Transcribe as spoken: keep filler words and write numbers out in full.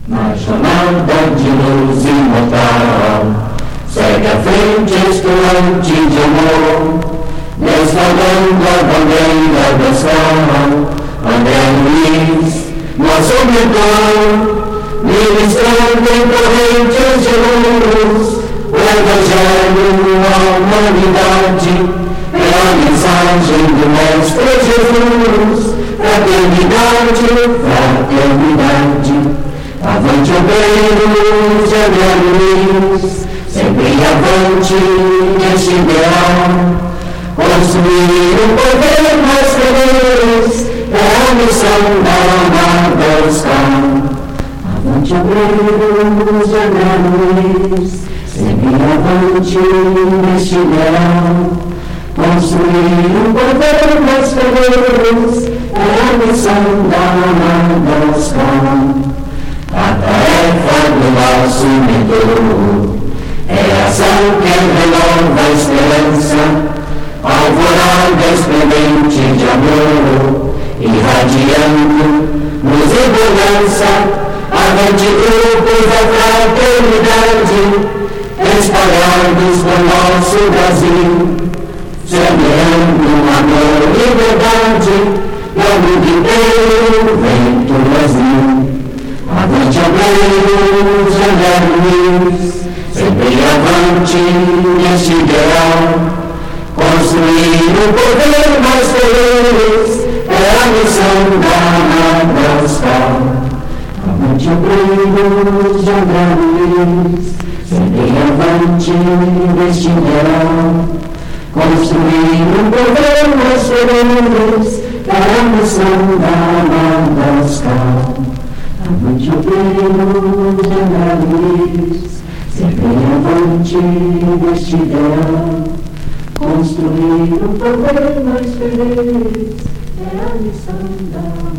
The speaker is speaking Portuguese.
Na jornada de luz imortal, segue à frente estudante de amor, desfalando a bandeira do sol. André Luiz, nosso mentor, ministrando em correntes de luz, o Evangelho à humanidade, é a mensagem do Mestre Jesus. Fraternidade, fraternidade, avante obreiros de André Luiz, sempre avante neste ideal. Construir um poder mais feliz é a missão da amada escola. Avante obreiros de André Luiz, sempre avante neste ideal. Construir um poder mais feliz é a missão da amada escola. A tarefa do nosso mentor é a ação que renova a esperança, alvorada esplendente de amor, irradiando luz e bonança. Avante grupos da fraternidade, espalhados por nosso Brasil, semeando amor e liberdade, e ao mundo inteiro vento vazio. Avante obreiros de André Luiz, sempre avante neste ideal. Construir um poder mais feliz é a missão da amada escola. Avante obreiros de André Luiz, sempre avante neste ideal. Construir um poder mais feliz é a missão da amada escola. Avante obreiros de André Luiz, sempre avante neste ideal. Construir um poder mais feliz é a missão da